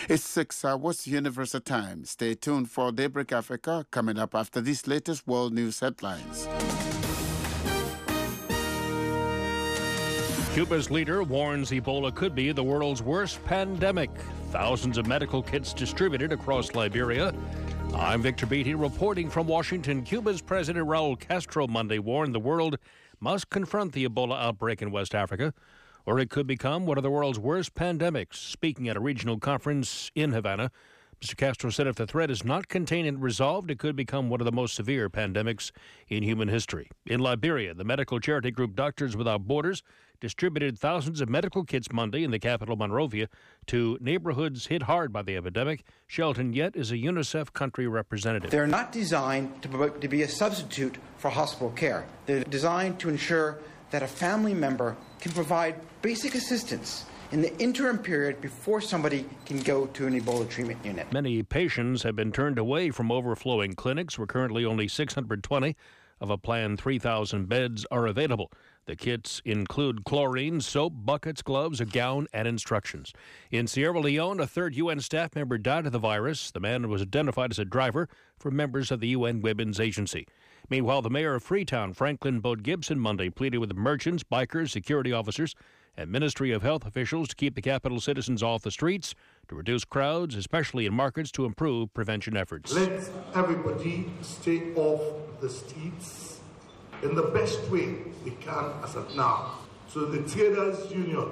It's 6 hours Universal Time. Stay tuned for Daybreak Africa coming up after these latest world news headlines. Cuba's leader warns Ebola could be the world's worst pandemic. Thousands of medical kits distributed across Liberia. I'm Victor Beatty reporting from Washington. Cuba's President Raul Castro Monday warned the world must confront the Ebola outbreak in West Africa, or it could become one of the world's worst pandemics. Speaking at a regional conference in Havana, Mr. Castro said if the threat is not contained and resolved, it could become one of the most severe pandemics in human history. In Liberia, the medical charity group Doctors Without Borders distributed thousands of medical kits Monday in the capital, Monrovia, to neighborhoods hit hard by the epidemic. Shelton Yett is a UNICEF country representative. They're not designed to be a substitute for hospital care. They're designed to ensure that a family member can provide basic assistance in the interim period before somebody can go to an Ebola treatment unit. Many patients have been turned away from overflowing clinics, where currently only 620 of a planned 3,000 beds are available. The kits include chlorine, soap, buckets, gloves, a gown, and instructions. In Sierra Leone, a third UN staff member died of the virus. The man was identified as a driver for members of the UN Women's Agency. Meanwhile, the mayor of Freetown, Franklin Bode Gibson, Monday pleaded with merchants, bikers, security officers, and Ministry of Health officials to keep the capital citizens off the streets, to reduce crowds, especially in markets, to improve prevention efforts. Let everybody stay off the streets in the best way we can as of now. So the Traders Union,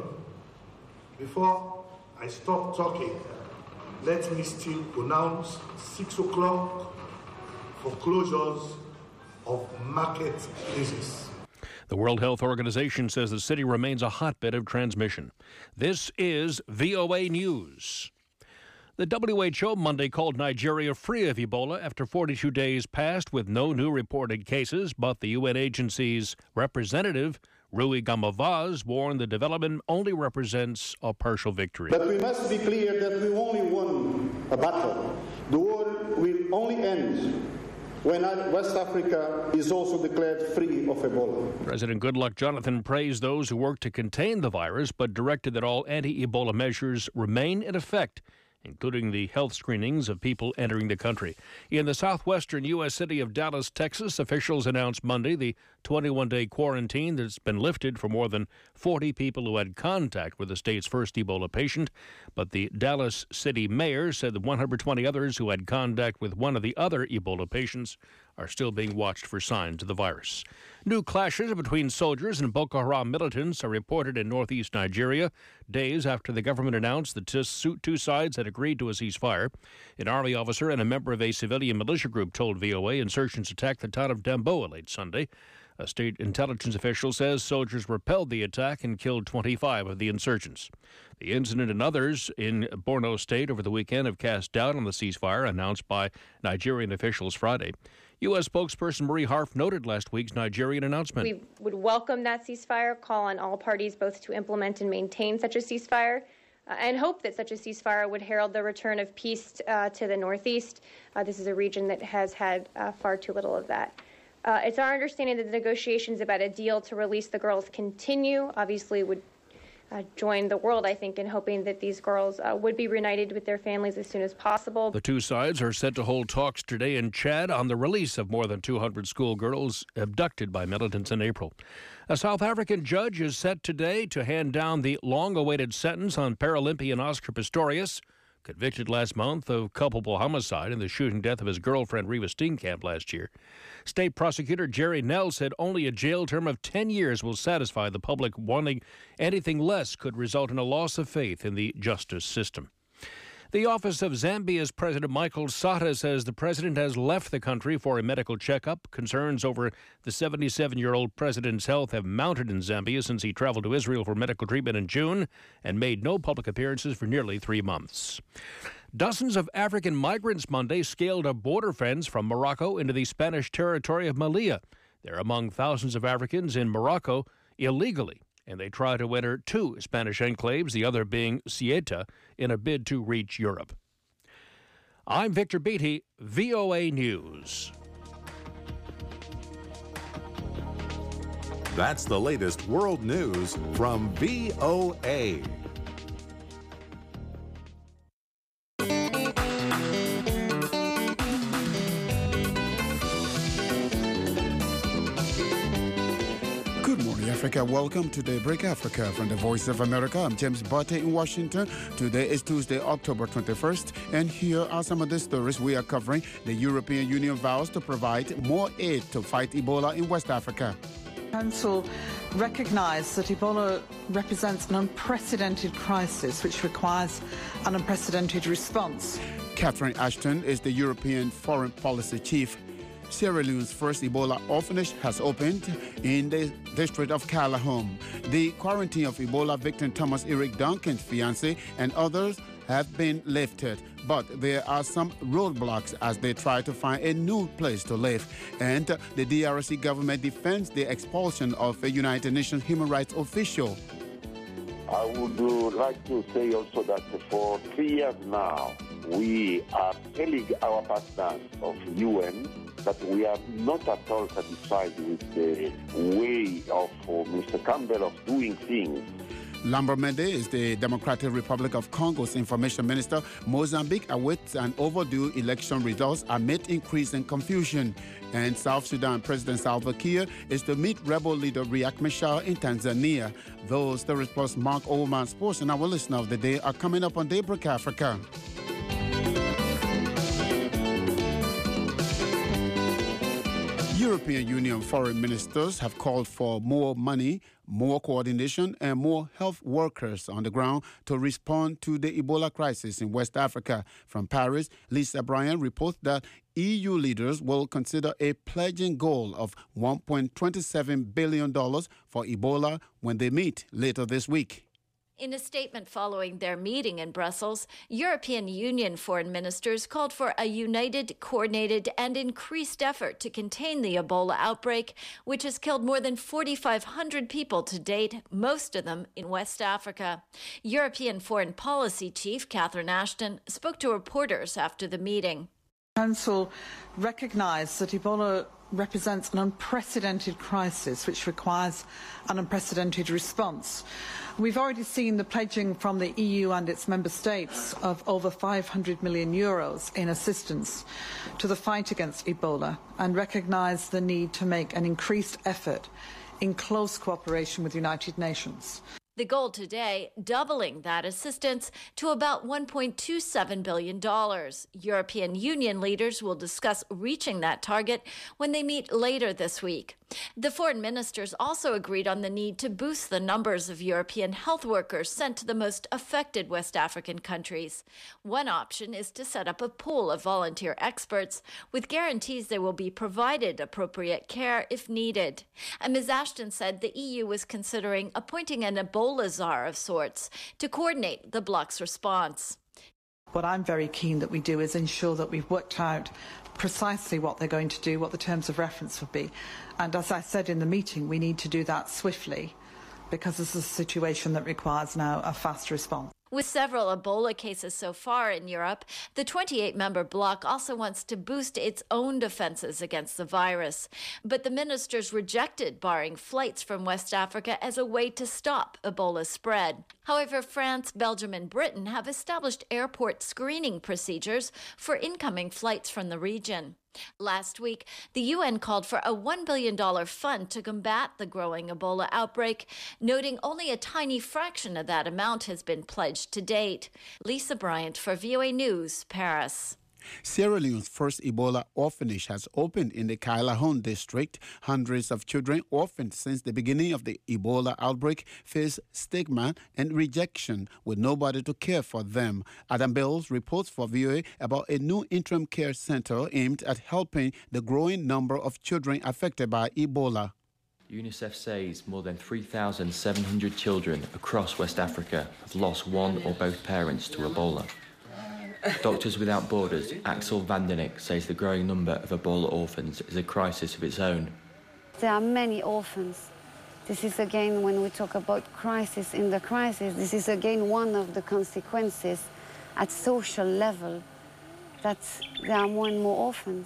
before I stop talking, let me still pronounce 6 o'clock for closures of marketplaces. The World Health Organization says the city remains a hotbed of transmission. This is VOA News. The WHO Monday called Nigeria free of Ebola after 42 days passed with no new reported cases, but the UN agency's representative, Rui Gamavaz, warned the development only represents a partial victory. But we must be clear that we only won a battle. The war will only end when West Africa is also declared free of Ebola. President Goodluck Jonathan praised those who worked to contain the virus, but directed that all anti-Ebola measures remain in effect, including the health screenings of people entering the country. In the southwestern U.S. city of Dallas, Texas, officials announced Monday the 21-day quarantine that's been lifted for more than 40 people who had contact with the state's first Ebola patient. But the Dallas city mayor said the 120 others who had contact with one of the other Ebola patients are still being watched for signs of the virus. New clashes between soldiers and Boko Haram militants are reported in northeast Nigeria, days after the government announced the two sides had agreed to a ceasefire. An army officer and a member of a civilian militia group told VOA insurgents attacked the town of Damboa late Sunday. A state intelligence official says soldiers repelled the attack and killed 25 of the insurgents. The incident and others in Borno State over the weekend have cast doubt on the ceasefire announced by Nigerian officials Friday. U.S. spokesperson Marie Harf noted last week's Nigerian announcement. We would welcome that ceasefire, call on all parties both to implement and maintain such a ceasefire, and hope that such a ceasefire would herald the return of peace to the Northeast. This is a region that has had far too little of that. It's our understanding that the negotiations about a deal to release the girls continue. Obviously would join the world, I think, in hoping that these girls would be reunited with their families as soon as possible. The two sides are set to hold talks today in Chad on the release of more than 200 schoolgirls abducted by militants in April. A South African judge is set today to hand down the long-awaited sentence on Paralympian Oscar Pistorius, convicted last month of culpable homicide in the shooting death of his girlfriend Reva Steenkamp last year. State prosecutor Jerry Nell said only a jail term of 10 years will satisfy the public. Wanting anything less could result in a loss of faith in the justice system. The office of Zambia's President Michael Sata says the president has left the country for a medical checkup. Concerns over the 77-year-old president's health have mounted in Zambia since he traveled to Israel for medical treatment in June and made no public appearances for nearly 3 months. Dozens of African migrants Monday scaled a border fence from Morocco into the Spanish territory of Melilla. They're among thousands of Africans in Morocco illegally, and they try to enter 2 Spanish enclaves, the other being Ceuta, in a bid to reach Europe. I'm Victor Beatty, VOA News. That's the latest world news from VOA. Africa, welcome to Daybreak Africa from the Voice of America. I'm James Botte in Washington. Today is Tuesday, October 21st, and here are some of the stories we are covering. The European Union vows to provide more aid to fight Ebola in West Africa. Council recognised that Ebola represents an unprecedented crisis which requires an unprecedented response. Catherine Ashton is the European Foreign Policy Chief. Sierra Leone's first Ebola orphanage has opened in the district of Kalahome. The quarantine of Ebola victim Thomas Eric Duncan's fiancé and others have been lifted, but there are some roadblocks as they try to find a new place to live. And the DRC government defends the expulsion of a United Nations human rights official. I would like to say also that for 3 years now, we are telling our partners of UN that we are not at all satisfied with the way of Mr. Campbell of doing things. Lambert Mende is the Democratic Republic of Congo's information minister. Mozambique awaits an overdue election results amid increasing confusion. And South Sudan President Salva Kiir is to meet rebel leader Riek Machar in Tanzania. Those the response Mark Oldman Sports and our listener of the day are coming up on Daybreak Africa. European Union foreign ministers have called for more money, more coordination, and more health workers on the ground to respond to the Ebola crisis in West Africa. From Paris, Lisa Bryan reports that EU leaders will consider a pledging goal of $1.27 billion for Ebola when they meet later this week. In a statement following their meeting in Brussels, European Union foreign ministers called for a united, coordinated, and increased effort to contain the Ebola outbreak, which has killed more than 4,500 people to date, most of them in West Africa. European Foreign Policy Chief Catherine Ashton spoke to reporters after the meeting. The Council recognised that Ebola represents an unprecedented crisis which requires an unprecedented response. We've already seen the pledging from the EU and its member states of over €500 million in assistance to the fight against Ebola and recognise the need to make an increased effort in close cooperation with the United Nations. The goal today, doubling that assistance to about $1.27 billion. European Union leaders will discuss reaching that target when they meet later this week. The foreign ministers also agreed on the need to boost the numbers of European health workers sent to the most affected West African countries. One option is to set up a pool of volunteer experts with guarantees they will be provided appropriate care if needed. And Ms. Ashton said the EU was considering appointing an Ebola czar of sorts to coordinate the bloc's response. What I'm very keen that we do is ensure that we've worked out precisely what they're going to do, what the terms of reference would be. And as I said in the meeting, we need to do that swiftly because this is a situation that requires now a fast response. With several Ebola cases so far in Europe, the 28-member bloc also wants to boost its own defenses against the virus. But the ministers rejected barring flights from West Africa as a way to stop Ebola's spread. However, France, Belgium, and Britain have established airport screening procedures for incoming flights from the region. Last week, the UN called for a $1 billion fund to combat the growing Ebola outbreak, noting only a tiny fraction of that amount has been pledged to date. Lisa Bryant for VOA News, Paris. Sierra Leone's first Ebola orphanage has opened in the Kailahun district. Hundreds of children orphaned since the beginning of the Ebola outbreak face stigma and rejection with nobody to care for them. Adam Bills reports for VOA about a new interim care center aimed at helping the growing number of children affected by Ebola. UNICEF says more than 3,700 children across West Africa have lost one or both parents to Ebola. Doctors Without Borders, Axel Vandenik, says the growing number of Ebola orphans is a crisis of its own. There are many orphans. This is again, when we talk about crisis in the crisis, this is again one of the consequences at social level, that there are more and more orphans.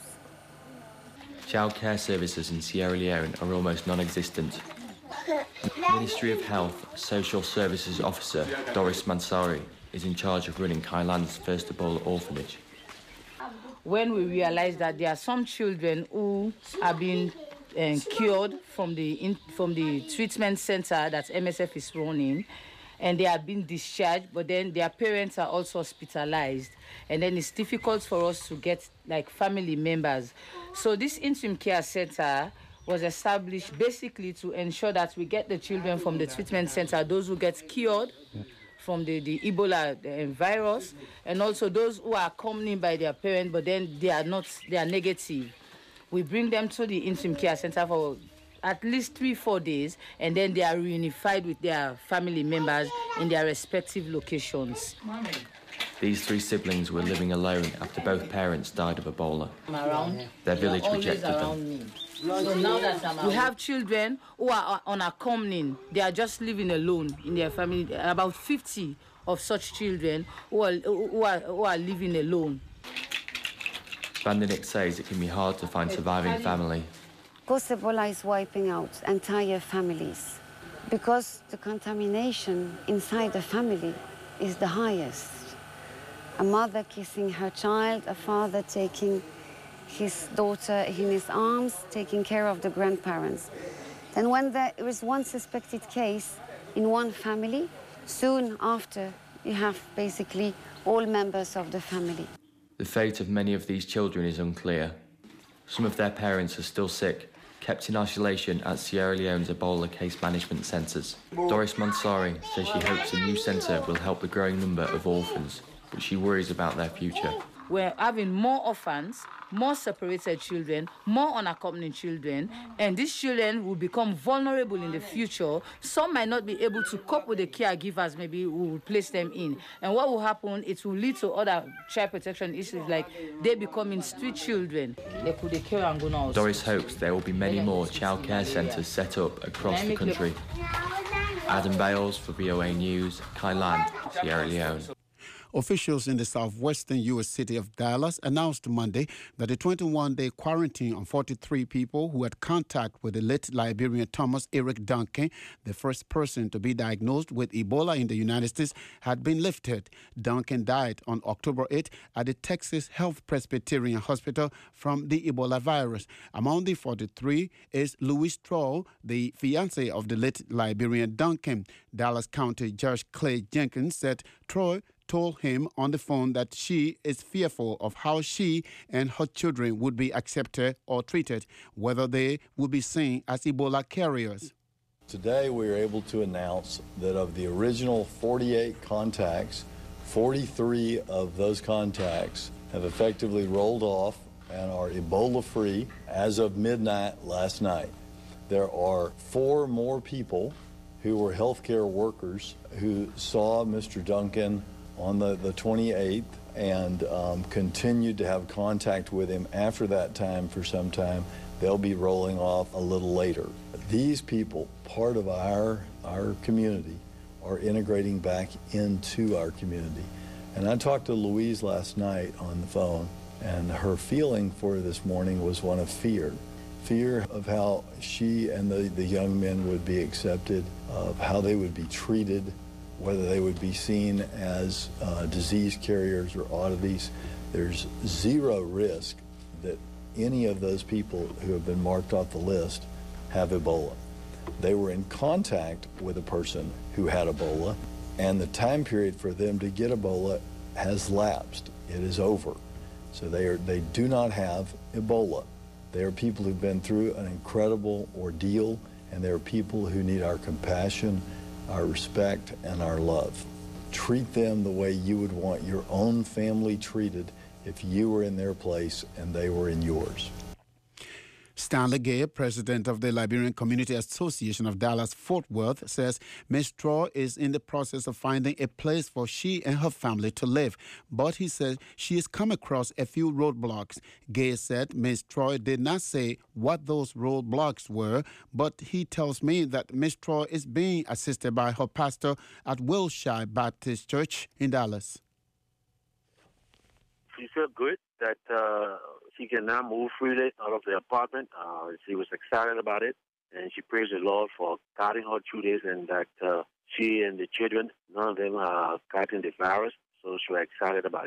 Child care services in Sierra Leone are almost non-existent. Ministry of Health Social Services Officer Doris Mansari is in charge of running Kailan's first Ebola orphanage. When we realized that there are some children who are being cured from the treatment center that MSF is running, and they have been discharged, but then their parents are also hospitalized, and then it's difficult for us to get like family members. So this interim care center was established basically to ensure that we get the children from the treatment center, those who get cured from the Ebola virus, and also those who are accompanied by their parents, but then they are negative. We bring them to the interim care center for at least 3-4 days, and then they are reunified with their family members in their respective locations. These 3 siblings were living alone after both parents died of Ebola. Their village rejected them. So now that we have children who are unaccompanied, they are just living alone in their family. About 50 of such children who are living alone. Vandenik says it can be hard to find surviving family. Because Ebola is wiping out entire families. Because the contamination inside the family is the highest. A mother kissing her child, a father taking his daughter in his arms, taking care of the grandparents. Then when there is one suspected case in one family, soon after you have basically all members of the family. The fate of many of these children is unclear. Some of their parents are still sick, kept in isolation at Sierra Leone's Ebola case management centres. Doris Mansari says she hopes a new centre will help the growing number of orphans, but she worries about their future. We're having more orphans, more separated children, more unaccompanied children, and these children will become vulnerable in the future. Some might not be able to cope with the caregivers maybe who will place them in. And what will happen, it will lead to other child protection issues like they becoming street children. Doris hopes there will be many more child care centres set up across the country. Adam Bales for VOA News, Kailan, Sierra Leone. Officials in the southwestern U.S. city of Dallas announced Monday that a 21-day quarantine on 43 people who had contact with the late Liberian Thomas Eric Duncan, the first person to be diagnosed with Ebola in the United States, had been lifted. Duncan died on October 8 at the Texas Health Presbyterian Hospital from the Ebola virus. Among the 43 is Louise Troll, the fiancé of the late Liberian Duncan. Dallas County Judge Clay Jenkins said Troy told him on the phone that she is fearful of how she and her children would be accepted or treated, whether they would be seen as Ebola carriers. Today we are able to announce that of the original 48 contacts, 43 of those contacts have effectively rolled off and are Ebola-free as of midnight last night. There are 4 more people who were healthcare workers who saw Mr. Duncan on the 28th and continued to have contact with him after that time for some time. They'll be rolling off a little later. These people, part of our community, are integrating back into our community. And I talked to Louise last night on the phone, and her feeling for this morning was one of fear. Fear of how she and the young men would be accepted, of how they would be treated, whether they would be seen as disease carriers or oddities. There's zero risk that any of those people who have been marked off the list have Ebola. They were in contact with a person who had Ebola, and the time period for them to get Ebola has lapsed. It is over. So they do not have Ebola. They are people who've been through an incredible ordeal, and they are people who need our compassion, our respect, and our love. Treat them the way you would want your own family treated if you were in their place and they were in yours. Stanley Gay, president of the Liberian Community Association of Dallas-Fort Worth, says Ms. Troy is in the process of finding a place for she and her family to live. But he says she has come across a few roadblocks. Gay said Ms. Troy did not say what those roadblocks were, but he tells me that Ms. Troy is being assisted by her pastor at Wilshire Baptist Church in Dallas. She felt good that she can now move freely out of the apartment. She was excited about it, and she praised the Lord for guiding her through this, and that she and the children, none of them are catching the virus, so she was excited about it.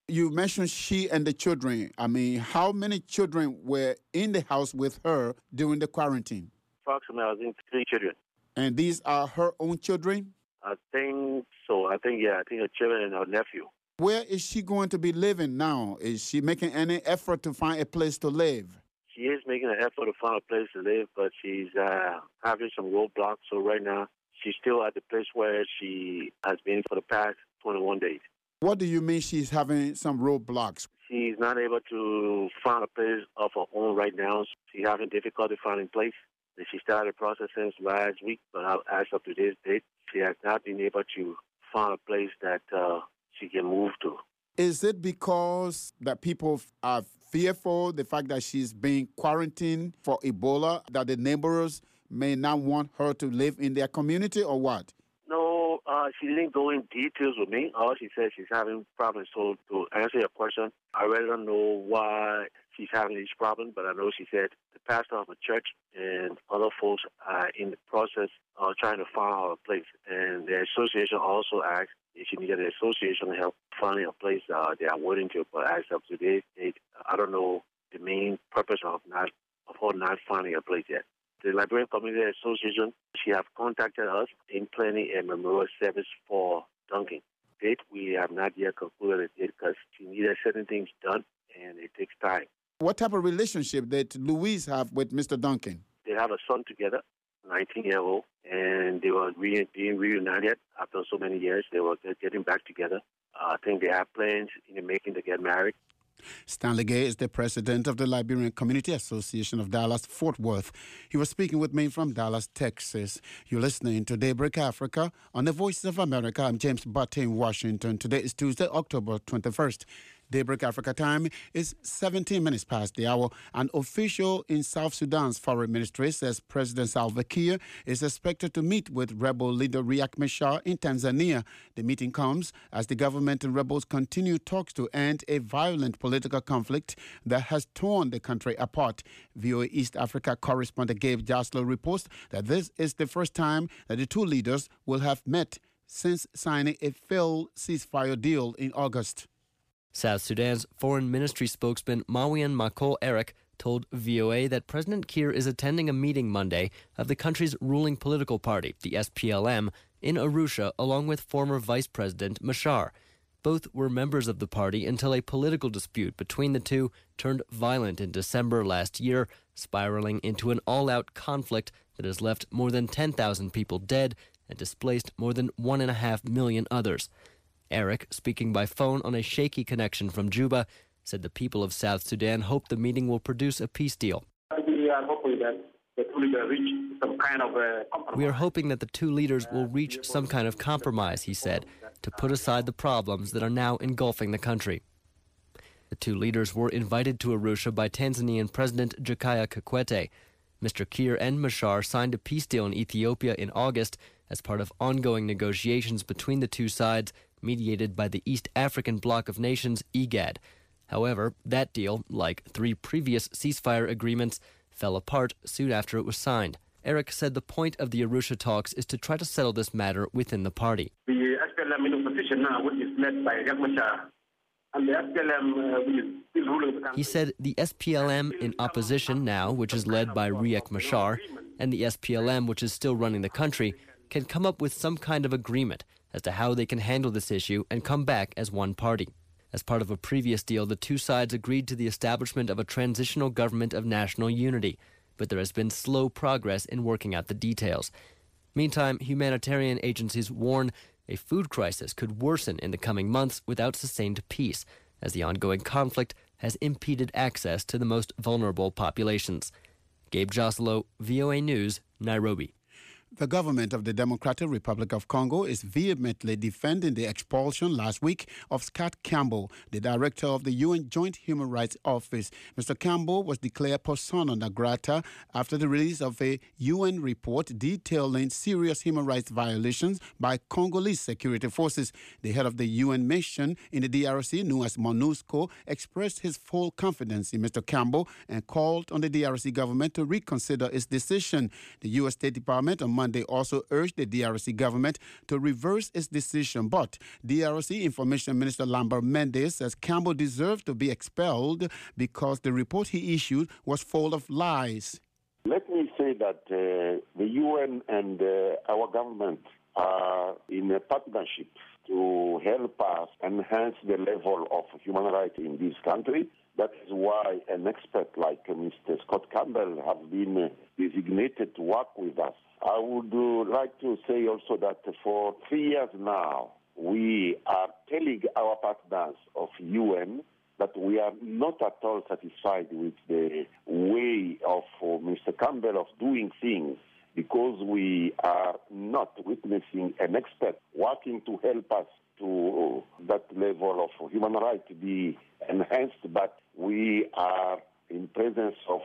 You mentioned she and the children. I mean, how many children were in the house with her during the quarantine? Approximately, I think 3 children. And these are her own children? I think so. I think her children and her nephew. Where is she going to be living now? Is she making any effort to find a place to live? She is making an effort to find a place to live, but she's having some roadblocks. So right now, she's still at the place where she has been for the past 21 days. What do you mean she's having some roadblocks? She's not able to find a place of her own right now. She's having difficulty finding a place. She started the process since last week, but as of today's date, she has not been able to find a place that she can move to. Is it because that people are fearful, the fact that she's being quarantined for Ebola, that the neighbors may not want her to live in their community, or what? No, she didn't go in details with me. All she said, she's having problems. So to answer your question, I really don't know why she's having these problems, but I know she said the pastor of a church and other folks are in the process of trying to find her a place. And the association also asked if she needed the association help finding a place. They are willing to, but as of today's date, I don't know the main purpose of her not finding a place yet. The Liberian Community Association, she have contacted us in planning a memorial service for Duncan. Date, we have not yet concluded it because she needed certain things done, and it takes time. What type of relationship did Louise have with Mr. Duncan? They have a son together, 19-year-old, and they were being reunited after so many years. They were getting back together. I think they have plans in the making to get married. Stanley Gay is the president of the Liberian Community Association of Dallas-Fort Worth. He was speaking with me from Dallas, Texas. You're listening to Daybreak Africa on the Voices of America. I'm James Butte in Washington. Today is Tuesday, October 21st. Daybreak Africa time is 17 minutes past the hour. An official in South Sudan's foreign ministry says President Salva Kiir is expected to meet with rebel leader Riek Machar in Tanzania. The meeting comes as the government and rebels continue talks to end a violent political conflict that has torn the country apart. VOA East Africa correspondent Gabe Joslow reports that this is the first time that the two leaders will have met since signing a failed ceasefire deal in August. South Sudan's foreign ministry spokesman Mawian Makol Eric told VOA that President Kiir is attending a meeting Monday of the country's ruling political party, the SPLM, in Arusha along with former Vice President Machar. Both were members of the party until a political dispute between the two turned violent in December last year, spiraling into an all-out conflict that has left more than 10,000 people dead and displaced more than 1.5 million others. Eric, speaking by phone on a shaky connection from Juba, said the people of South Sudan hope the meeting will produce a peace deal. We are hoping that the two leaders reach some kind of compromise. We are hoping that the two leaders will reach some kind of compromise, he said, to put aside the problems that are now engulfing the country. The two leaders were invited to Arusha by Tanzanian President Jakaya Kikwete. Mr. Kiir and Machar signed a peace deal in Ethiopia in August as part of ongoing negotiations between the two sides, mediated by the East African Bloc of Nations, IGAD. However, that deal, like 3 previous ceasefire agreements, fell apart soon after it was signed. Eric said the point of the Arusha talks is to try to settle this matter within the party. The SPLM in opposition now, which is led by Riek Machar, and the SPLM, which is still ruling the country. He said the SPLM in opposition now, which is led by Riek Machar, and the SPLM, which is still running the country, can come up with some kind of agreement as to how they can handle this issue and come back as one party. As part of a previous deal, the two sides agreed to the establishment of a transitional government of national unity, but there has been slow progress in working out the details. Meantime, humanitarian agencies warn a food crisis could worsen in the coming months without sustained peace, as the ongoing conflict has impeded access to the most vulnerable populations. Gabe Joslow, VOA News, Nairobi. The government of the Democratic Republic of Congo is vehemently defending the expulsion last week of Scott Campbell, the director of the UN Joint Human Rights Office. Mr. Campbell was declared persona non grata after the release of a UN report detailing serious human rights violations by Congolese security forces. The head of the UN mission in the DRC, known as MONUSCO, expressed his full confidence in Mr. Campbell and called on the DRC government to reconsider its decision. The U.S. State Department on Monday also urged the DRC government to reverse its decision. But DRC Information Minister Lambert Mende says Campbell deserved to be expelled because the report he issued was full of lies. Let me say that the UN and our government are in a partnership to help us enhance the level of human rights in this country. That is why an expert like Mr. Scott Campbell has been designated to work with us. I would like to say also that for 3 years now, we are telling our partners of UN that we are not at all satisfied with the way of Mr. Campbell of doing things, because we are not witnessing an expert working to help us to that level of human rights to be enhanced, but we are in presence of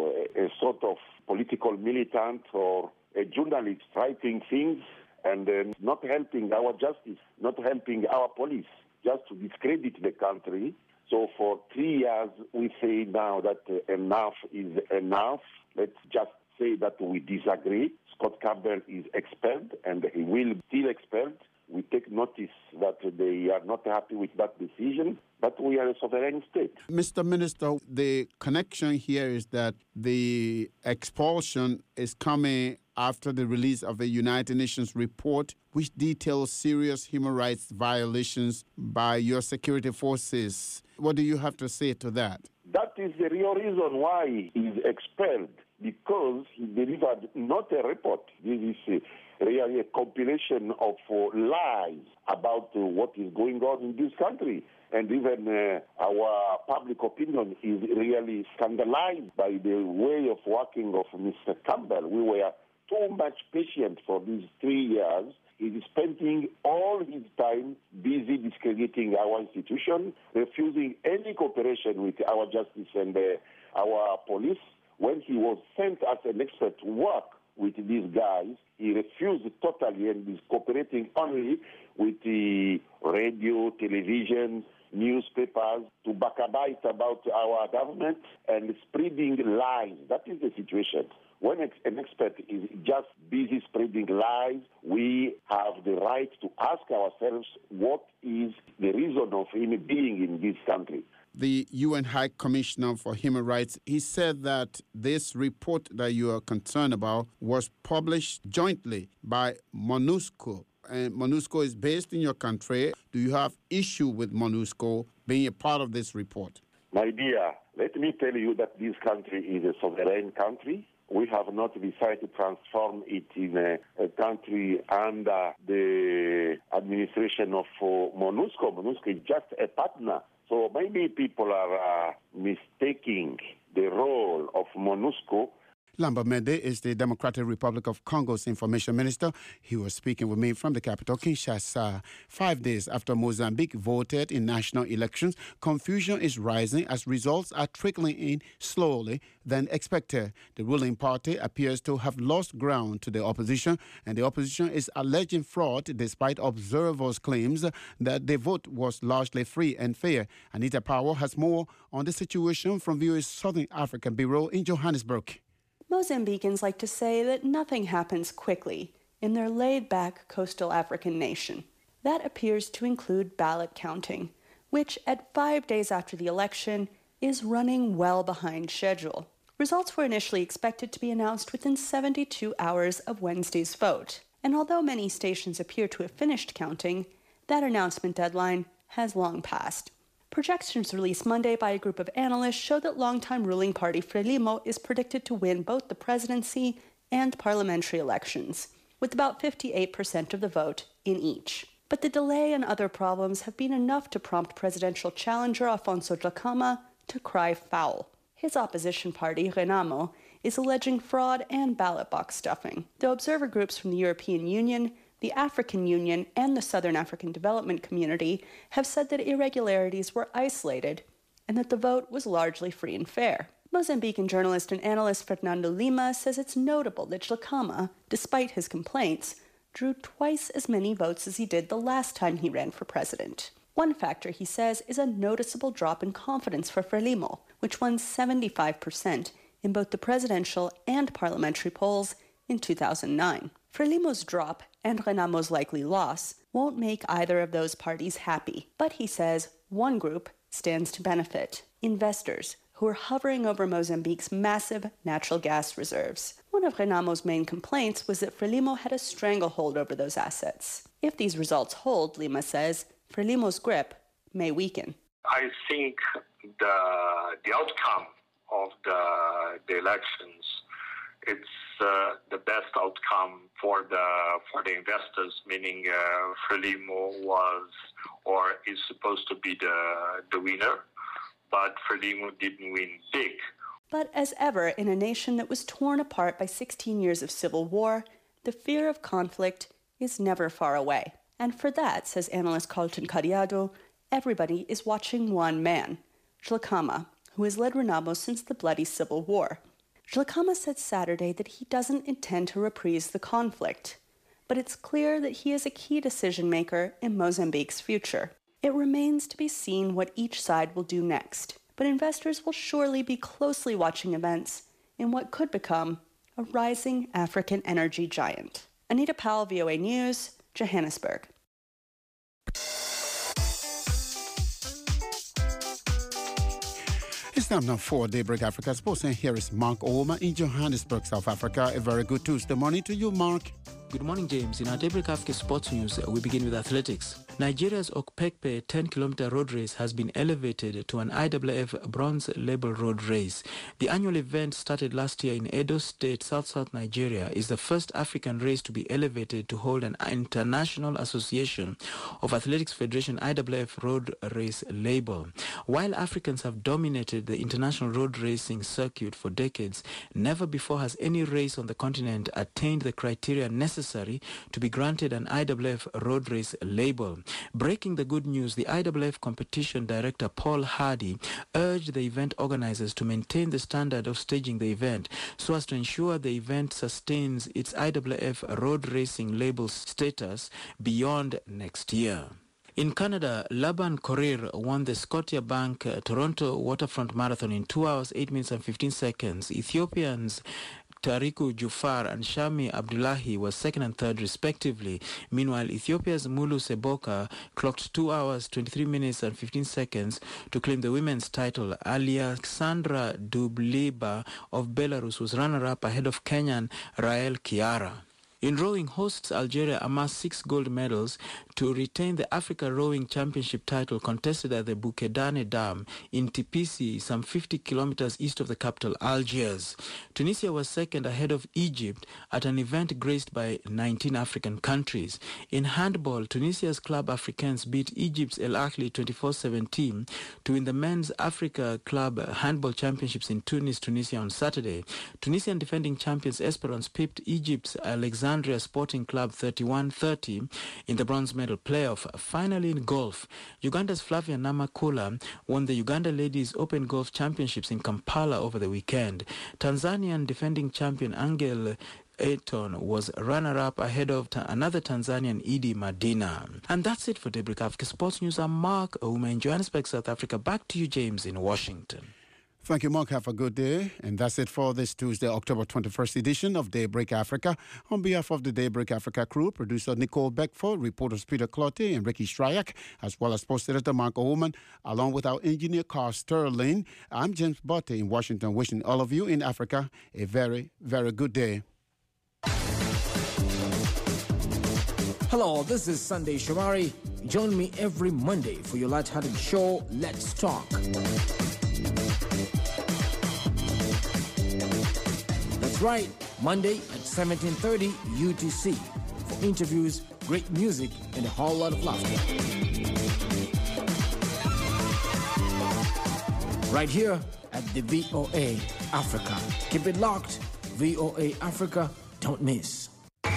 a sort of political militant or a journalist writing things and not helping our justice, not helping our police, just to discredit the country. So for 3 years, we say now that enough is enough. Let's just say that we disagree. Scott Campbell is expelled, and he will still expelled. We take notice that they are not happy with that decision, but we are a sovereign state. Mr. Minister, the connection here is that the expulsion is coming after the release of a United Nations report which details serious human rights violations by your security forces. What do you have to say to that? That is the real reason why he is expelled, because he delivered not a report. This is really a compilation of lies about what is going on in this country. And even our public opinion is really scandalized by the way of working of Mr. Campbell. We were too much patient for these 3 years. He is spending all his time busy discrediting our institution, refusing any cooperation with our justice and our police. When he was sent as an expert to work with these guys, he refused totally and is cooperating only with the radio, television, newspapers to backbite about our government and spreading lies. That is the situation. When an expert is just busy spreading lies, we have the right to ask ourselves what is the reason of him being in this country. The UN High Commissioner for Human Rights, he said that this report that you are concerned about was published jointly by MONUSCO. And MONUSCO is based in your country. Do you have issue with MONUSCO being a part of this report? My dear, let me tell you that this country is a sovereign country. We have not decided to transform it in a country under the administration of MONUSCO. MONUSCO is just a partner. So maybe people are mistaking the role of MONUSCO. Lambert Mende is the Democratic Republic of Congo's information minister. He was speaking with me from the capital, Kinshasa. 5 days after Mozambique voted in national elections, confusion is rising as results are trickling in slowly than expected. The ruling party appears to have lost ground to the opposition, and the opposition is alleging fraud despite observers' claims that the vote was largely free and fair. Anita Powell has more on the situation from VOA's Southern African Bureau in Johannesburg. Mozambicans like to say that nothing happens quickly in their laid-back coastal African nation. That appears to include ballot counting, which at 5 days after the election is running well behind schedule. Results were initially expected to be announced within 72 hours of Wednesday's vote. And although many stations appear to have finished counting, that announcement deadline has long passed. Projections released Monday by a group of analysts show that longtime ruling party Frelimo is predicted to win both the presidency and parliamentary elections, with about 58% of the vote in each. But the delay and other problems have been enough to prompt presidential challenger Afonso Dhlakama to cry foul. His opposition party, Renamo, is alleging fraud and ballot box stuffing, though observer groups from the European Union, the African Union, and the Southern African Development Community have said that irregularities were isolated and that the vote was largely free and fair. Mozambican journalist and analyst Fernando Lima says it's notable that Dhlakama, despite his complaints, drew twice as many votes as he did the last time he ran for president. One factor, he says, is a noticeable drop in confidence for Frelimo, which won 75% in both the presidential and parliamentary polls in 2009. Frelimo's drop and Renamo's likely loss won't make either of those parties happy. But he says one group stands to benefit: investors who are hovering over Mozambique's massive natural gas reserves. One of Renamo's main complaints was that Frelimo had a stranglehold over those assets. If these results hold, Lima says, Frelimo's grip may weaken. I think the outcome of the elections, it's the best outcome for the investors, meaning Frelimo was or is supposed to be the winner, but Frelimo didn't win big. But as ever, in a nation that was torn apart by 16 years of civil war, the fear of conflict is never far away. And for that, says analyst Carlton Cariado, everybody is watching one man, Dhlakama, who has led Renamo since the bloody civil war. Dhlakama said Saturday that he doesn't intend to reprise the conflict, but it's clear that he is a key decision-maker in Mozambique's future. It remains to be seen what each side will do next, but investors will surely be closely watching events in what could become a rising African energy giant. Anita Powell, VOA News, Johannesburg. It's time now for Daybreak Africa Sports, and here is Mark Ouma in Johannesburg, South Africa. A very good Tuesday morning to you, Mark. Good morning, James. In our Daybreak Africa Sports News, we begin with athletics. Nigeria's Okpekpe 10-kilometer road race has been elevated to an IAAF bronze label road race. The annual event, started last year in Edo State, South Nigeria, is the first African race to be elevated to hold an International Association of Athletics Federation IAAF road race label. While Africans have dominated the international road racing circuit for decades, never before has any race on the continent attained the criteria necessary to be granted an IAAF road race label. Breaking the good news, the IAAF competition director Paul Hardy urged the event organizers to maintain the standard of staging the event so as to ensure the event sustains its IAAF road racing label status beyond next year. In Canada, Laban Korir won the Scotiabank Toronto Waterfront Marathon in 2 hours, 8 minutes and 15 seconds. Ethiopians Tariku Jufar and Shami Abdullahi were second and third respectively. Meanwhile, Ethiopia's Mulu Seboka clocked 2 hours, 23 minutes and 15 seconds to claim the women's title. Alexandra Dubliba of Belarus was runner-up ahead of Kenyan Rael Kiara. In rowing, hosts Algeria amassed 6 gold medals to retain the Africa Rowing Championship title contested at the Bukedane Dam in Tipisi, some 50 kilometers east of the capital, Algiers. Tunisia was second ahead of Egypt at an event graced by 19 African countries. In handball, Tunisia's Club Africains beat Egypt's El Ahly 24-17 to win the Men's Africa Club Handball Championships in Tunis, Tunisia on Saturday. Tunisian defending champions Esperance pipped Egypt's Alexandria Sporting Club 31-30 in the bronze medal playoff. Finally, in golf, Uganda's Flavia Namakula won the Uganda Ladies Open Golf Championships in Kampala over the weekend. Tanzanian defending champion Angel Eton was runner-up ahead of another Tanzanian, Idi Madina. And that's it for Daybreak Africa Sports News. I'm Mark Ouma in Johannesburg, South Africa. Back to you, James, in Washington. Thank you, Mark. Have a good day. And that's it for this Tuesday, October 21st edition of Daybreak Africa. On behalf of the Daybreak Africa crew, producer Nicole Beckford, reporters Peter Clotte and Ricky Stryak, as well as post editor Mark Oman, along with our engineer Carl Sterling, I'm James Botte in Washington, wishing all of you in Africa a very, very good day. Hello, this is Sunday Shomari. Join me every Monday for your light-hearted show, Let's Talk. That's right, Monday at 17:30 UTC for interviews, great music, and a whole lot of laughter. Right here at the VOA Africa. Keep it locked. VOA Africa, don't miss.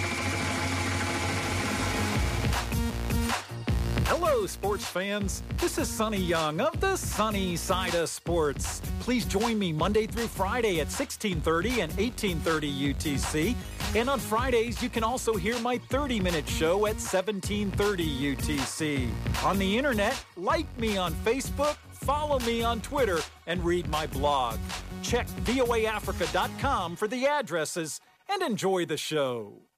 Hello, sports fans. This is Sonny Young of the Sunny Side of Sports. Please join me Monday through Friday at 16:30 and 18:30 UTC. And on Fridays, you can also hear my 30-minute show at 17:30 UTC. On the internet, like me on Facebook, follow me on Twitter, and read my blog. Check voaafrica.com for the addresses and enjoy the show.